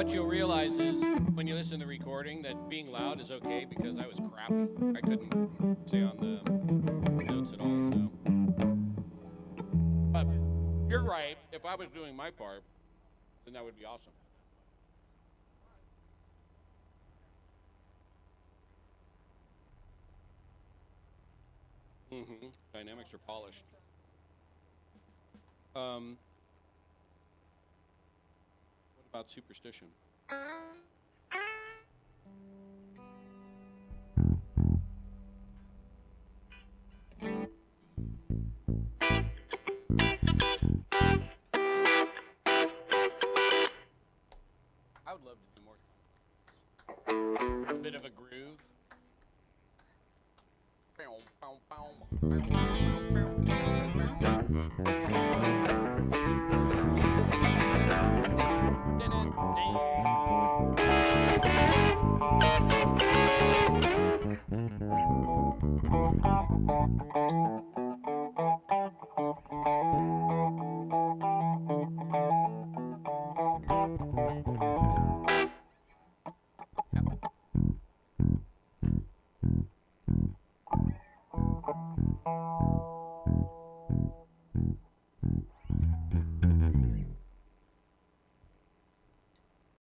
what you'll realize is when you listen to the recording that being loud is okay because I was crappy. I couldn't stay on the notes at all. So, but you're right. If I was doing my part, then that would be awesome. Dynamics are polished. What about superstition? I would love to do more. A bit of a groove.